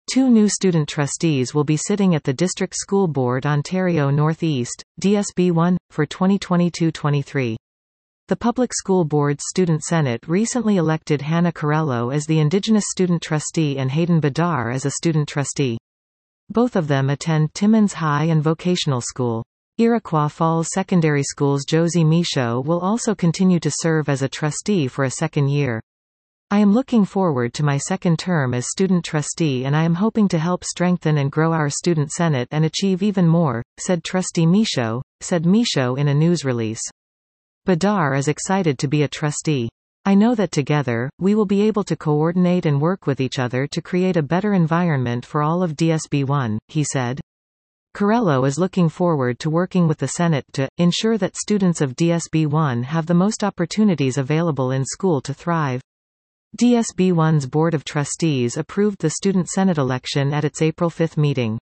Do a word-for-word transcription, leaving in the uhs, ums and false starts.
Two new student trustees will be sitting at the District School Board Ontario North East, D S B one, for twenty twenty-two twenty-three. The Public School Board's Student Senate recently elected Hannah Corello as the Indigenous Student Trustee and Hayden Badar as a Student Trustee. Both of them attend Timmins High and Vocational School. Iroquois Falls Secondary School's Josie Michaud will also continue to serve as a trustee for a second year. I am looking forward to my second term as student trustee, and I am hoping to help strengthen and grow our Student Senate and achieve even more, said Trustee Michaud, said Michaud in a news release. Badar is excited to be a trustee. I know that together, we will be able to coordinate and work with each other to create a better environment for all of D S B one, he said. Corello is looking forward to working with the Senate to ensure that students of D S B one have the most opportunities available in school to thrive. D S B one's Board of Trustees approved the Student Senate election at its April fifth meeting.